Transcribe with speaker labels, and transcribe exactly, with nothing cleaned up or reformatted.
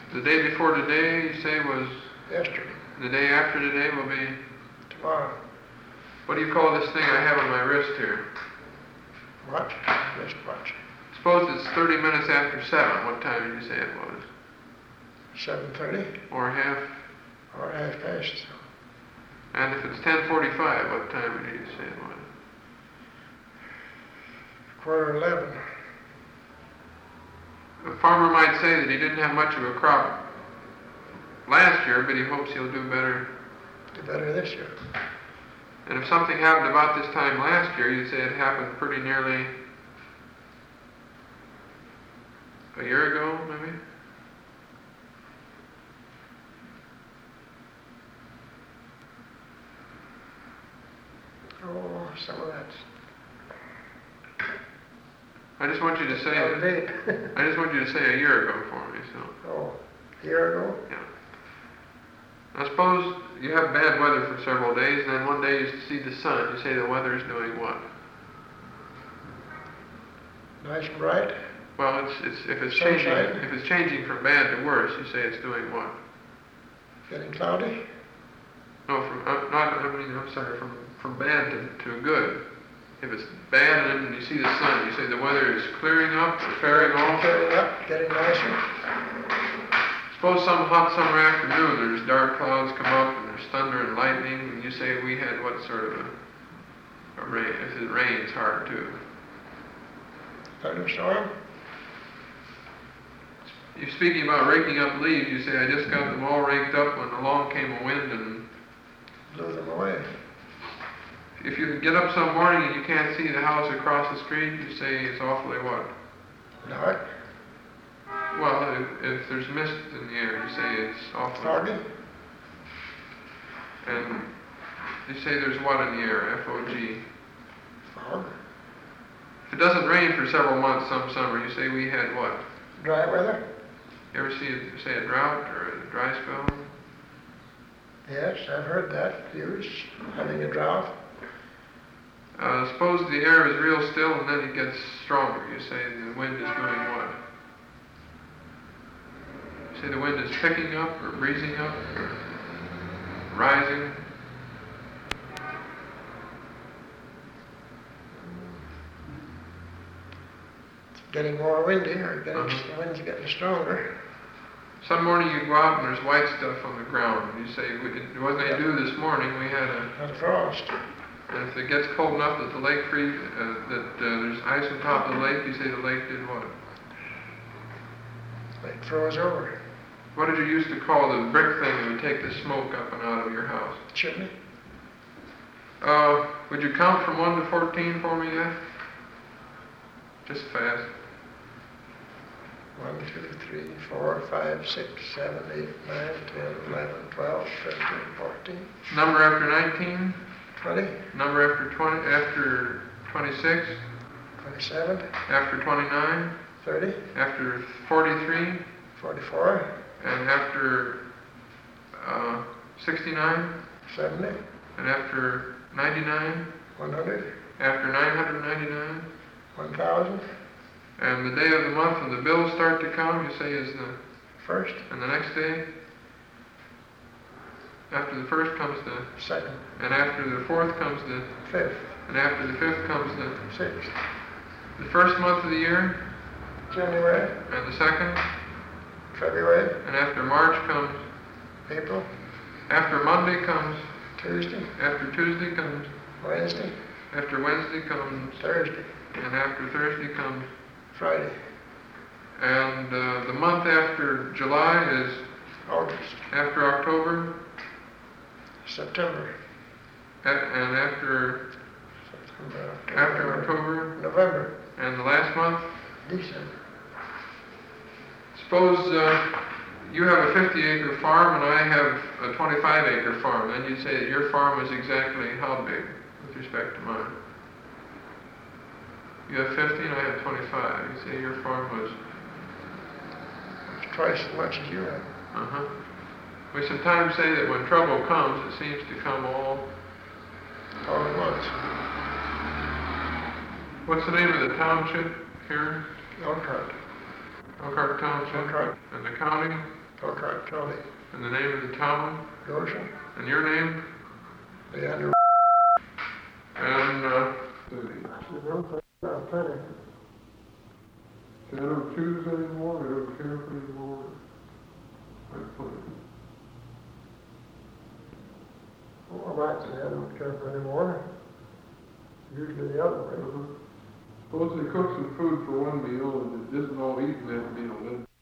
Speaker 1: The day before today, you say, was?
Speaker 2: Yesterday.
Speaker 1: The day after today will be?
Speaker 2: Tomorrow.
Speaker 1: What do you call this thing I have on my wrist here?
Speaker 2: What? Wristwatch.
Speaker 1: Suppose it's thirty minutes after seven. What time did you say it was?
Speaker 2: seven thirty.
Speaker 1: Or half?
Speaker 2: Or half past.
Speaker 1: And if it's ten forty-five, what time did you say it was?
Speaker 2: Quarter eleven.
Speaker 1: A farmer might say that he didn't have much of a crop last year, but he hopes he'll do better.
Speaker 2: Do better this year.
Speaker 1: And if something happened about this time last year, you'd say it happened pretty nearly a year ago, maybe?
Speaker 2: Oh, some of that.
Speaker 1: I just want you to say
Speaker 2: Out of date.
Speaker 1: I just want you to say a year ago for me, so.
Speaker 2: Oh, a year ago?
Speaker 1: Yeah. Now suppose you have bad weather for several days, and then one day you see the sun. You say the weather is doing what?
Speaker 2: Nice and bright.
Speaker 1: Well, it's it's if it's
Speaker 2: Sunshine.
Speaker 1: changing if it's changing from bad to worse, you say it's doing what?
Speaker 2: Getting cloudy.
Speaker 1: No, from uh, not. I mean, I'm sorry, from from bad to to good. If it's bad and then you see the sun, you say the weather is clearing up or fairing off.
Speaker 2: Clearing up, getting nicer.
Speaker 1: Suppose some hot summer afternoon there's dark clouds come up and there's thunder and lightning, and you say we had what sort of a, a rain? If it rains hard too.
Speaker 2: Thunderstorm.
Speaker 1: You're speaking about raking up leaves. You say I just got them all raked up when along came a wind and
Speaker 2: Blew them away.
Speaker 1: if you get up some morning and you can't see the house across the street, you say it's awfully what?
Speaker 2: Dark.
Speaker 1: Well, if, if there's mist in the air, you say it's awfully.
Speaker 2: Foggy.
Speaker 1: And you say there's what in the air? F O G.
Speaker 2: Fog.
Speaker 1: If it doesn't rain for several months some summer, you say we had what?
Speaker 2: Dry weather.
Speaker 1: You ever see it, say a drought or a dry spell?
Speaker 2: Yes, I've heard that used. Having a drought.
Speaker 1: Uh, suppose the air is real still and then it gets stronger. You say the wind is doing what? You say the wind is picking up or breezing up or rising.
Speaker 2: Getting more windy, or getting
Speaker 1: Uh-huh.
Speaker 2: the wind's getting stronger.
Speaker 1: Some morning you go out and there's white stuff on the ground. You say, it wasn't any dew this morning, we had a...
Speaker 2: Not frost.
Speaker 1: And if it gets cold enough that the lake freeze, uh, that uh, there's ice on top of the lake, you say the lake did what?
Speaker 2: Lake froze over.
Speaker 1: What did you used to call the brick thing that would take the smoke up and out of your house?
Speaker 2: Chimney.
Speaker 1: Uh, would you count from one to fourteen for me yet? Just fast.
Speaker 2: One, two, three, four, five, six, seven, eight, nine, ten, eleven, twelve, thirteen, fourteen.
Speaker 1: Number after nineteen?
Speaker 2: Twenty.
Speaker 1: Number after twenty, after twenty-six?
Speaker 2: Twenty-seven.
Speaker 1: After twenty-nine?
Speaker 2: Thirty.
Speaker 1: After forty-three?
Speaker 2: Forty-four.
Speaker 1: And after uh, sixty-nine?
Speaker 2: Seventy.
Speaker 1: And after ninety-nine?
Speaker 2: One hundred.
Speaker 1: After nine hundred ninety-nine?
Speaker 2: One thousand.
Speaker 1: And the day of the month when the bills start to come, you say is the
Speaker 2: First.
Speaker 1: and the next day? After the first comes the,
Speaker 2: Second.
Speaker 1: and after the fourth comes the,
Speaker 2: Fifth.
Speaker 1: and after the fifth comes the,
Speaker 2: Sixth.
Speaker 1: the first month of the year,
Speaker 2: January.
Speaker 1: and the second,
Speaker 2: February.
Speaker 1: and after March comes,
Speaker 2: April.
Speaker 1: after Monday comes,
Speaker 2: Tuesday.
Speaker 1: after Tuesday comes,
Speaker 2: Wednesday.
Speaker 1: after Wednesday comes,
Speaker 2: Thursday.
Speaker 1: and after Thursday comes,
Speaker 2: Friday.
Speaker 1: and uh, the month after July is
Speaker 2: August.
Speaker 1: after October,
Speaker 2: September.
Speaker 1: a- and after
Speaker 2: September.
Speaker 1: after October,
Speaker 2: November.
Speaker 1: and the last month.
Speaker 2: December.
Speaker 1: Suppose uh, you have a fifty acre farm and I have a twenty-five acre farm. Then you'd say that your farm is exactly how big with respect to mine? You have fifty and I have twenty-five. You say your farm was...
Speaker 2: It's twice as much as you have.
Speaker 1: Uh-huh. We sometimes say that when trouble comes, it seems to come all...
Speaker 2: All at once.
Speaker 1: What's the name of the township here?
Speaker 2: Elkhart.
Speaker 1: Elkhart Township.
Speaker 2: Elkhart.
Speaker 1: And the county?
Speaker 2: Elkhart County,
Speaker 1: And the name of the town?
Speaker 2: Goshen,
Speaker 1: And your name?
Speaker 2: Leander.
Speaker 1: And, uh,
Speaker 2: You don't think plenty.
Speaker 1: I don't choose anymore, I don't care for anymore. I'm fine.
Speaker 2: Well, I might say I don't care for anymore. Usually the other way.
Speaker 1: Uh-huh. Suppose they cook some food for one meal and it isn't all eaten that meal, then